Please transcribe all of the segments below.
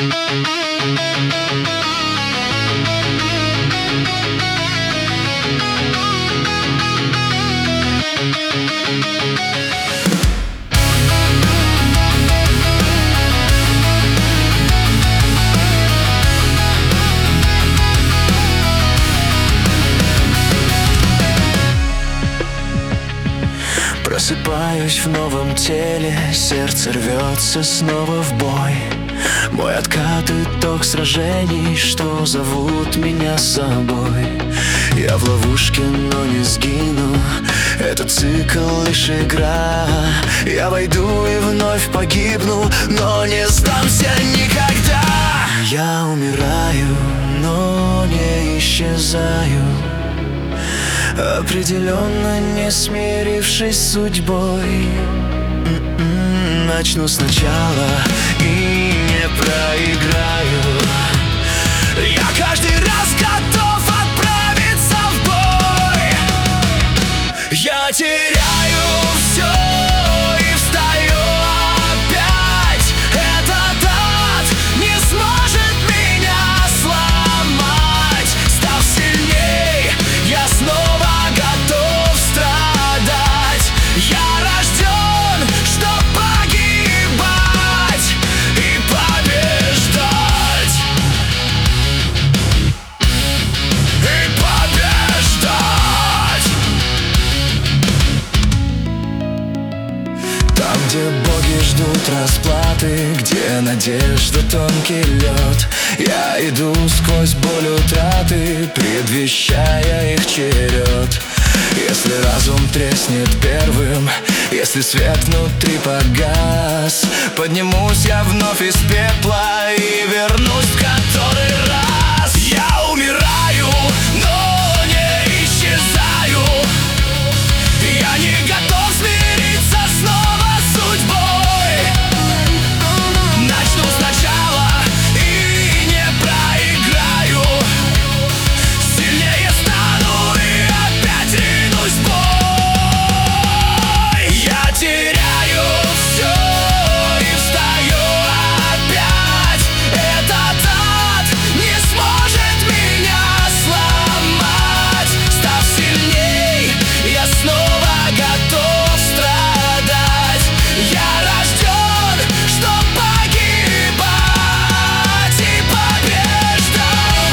Просыпаюсь в новом теле, сердце рвется снова в бой. Мой откат — итог сражений, что зовут меня с собой. Я в ловушке, но не сгину, этот цикл лишь игра. Я войду и вновь погибну, но не сдамся никогда. Я умираю, но не исчезаю, определенно не смирившись с судьбой. Начну сначала и не проиграю. Я каждый раз готов отправиться в бой. Я теряю все и встаю опять. Этот ад не сможет меня сломать. Став сильней, я снова готов страдать. Я рожден, чтоб погибать и побеждать. И побеждать. Там, где боги ждут расплаты, где надежда тонкий лед, я иду сквозь боль утраты, предвещая их черед. Если разум треснет первым, если свет внутри погас, поднимусь я вновь из пепла и вернусь в который раз. Я умираю, но не исчезаю. Я не готов смириться снова с судьбой. Начну сначала и не проиграю. Сильнее стану и опять ринусь в бой. Я теряю все и встаю опять. Этот ад не сможет меня сломать. Став сильней, я снова готов страдать. Я рожден, чтоб погибать и побеждать.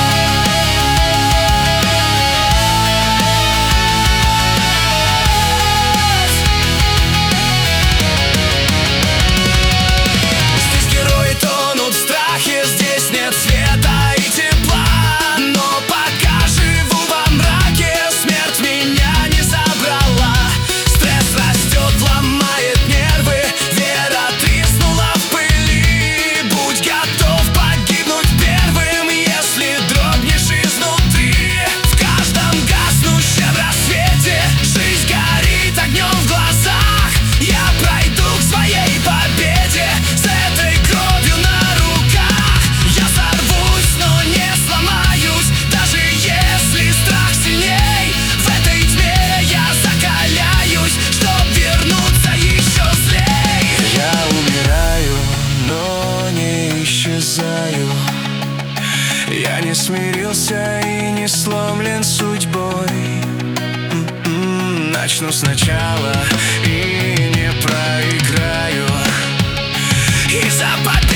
Здесь герои тонут в страхе, здесь нет света и тепла. Но пока живу во мраке, смерть меня не забрала. Стресс растет, ломает нервы, вера треснула в пыли. Будь готов погибнуть первым, если дрогнешь изнутри. В каждом гаснущем рассвете жизнь горит огнем в глазах. Я пройду к своей победе с этой кровью на руках. Я сорвусь, но не сломаюсь, даже если страх сильней. В этой тьме я закаляюсь, чтоб вернуться еще злей. Я умираю, но не исчезаю. Я не смирился и не сломлен судьбой. Начну сначала и не проиграю. И за победу